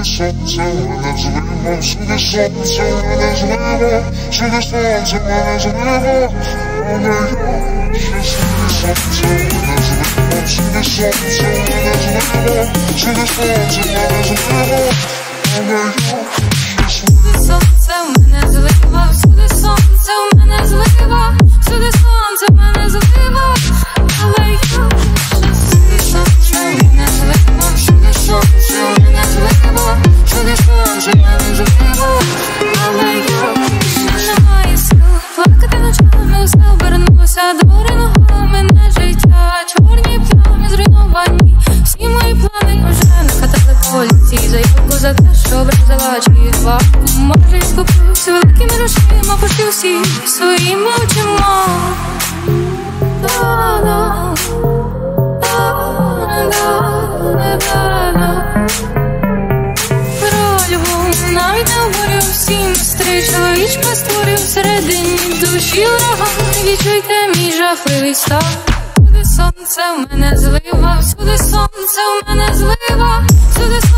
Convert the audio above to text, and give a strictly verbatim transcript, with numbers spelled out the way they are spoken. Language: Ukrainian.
всюди сонце, в мене злива, всюди сонце, в мене злива, всюди сонце, в мене злива, але я щасливий сонце, в мене злива, всюди сонце, в мене злива, всюди сонце, в мене злива, але я щасливий сонце, в мене злива, всюди сонце, в мене злива, всюди сонце, в мене злива, але я щасливий сонце, в мене злива, всюди сонце, в мене злива, всюди сонце, в мене злива, але я немає сил плакати ночами, усе обернулося двориного мене життя, чорні плями зруйновані, всі мої плани вже накатали поліції, заявку за те, що образила чиїва. Може, й скупився великими грошима, почти всі своїми очима. Да-да, да-да-да-да. Про любов навіть не говорю, всім стрій чоловічка створив всередині душі ураган. Відчуйте мій жахливий стан. Всюди сонце, в мене злива, всюди сонце, в мене злива, всюди